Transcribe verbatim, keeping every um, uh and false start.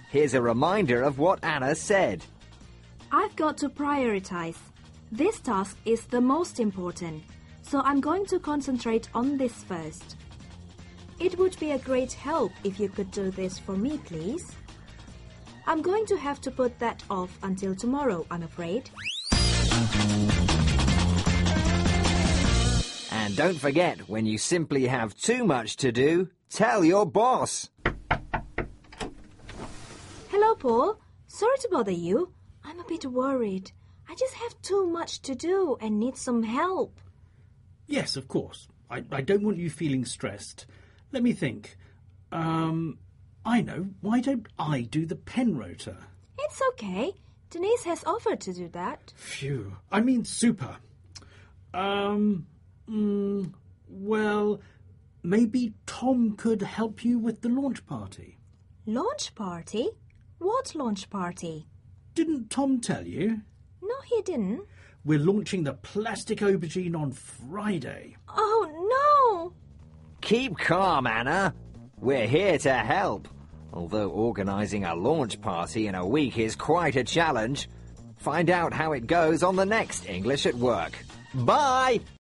Here's a reminder of what Anna said. I've got to prioritize. This task is the most important, so I'm going to concentrate on this first. It would be a great help if you could do this for me, please. I'm going to have to put that off until tomorrow, I'm afraid. And don't forget, when you simply have too much to do, tell your boss. Hello, Paul. Sorry to bother you. I'm a bit worried. I just have too much to do and need some help. Yes, of course. I, I don't want you feeling stressed. Let me think. Um, I know. Why don't I do the pen rotor? It's okay. Denise has offered to do that. Phew. I mean super. Um, mm, well, maybe Tom could help you with the launch party. Launch party? What launch party? Didn't Tom tell you? No, he didn't. We're launching the plastic aubergine on Friday. Oh, no! Keep calm, Anna. We're here to help. Although organising a launch party in a week is quite a challenge. Find out how it goes on the next English at Work. Bye!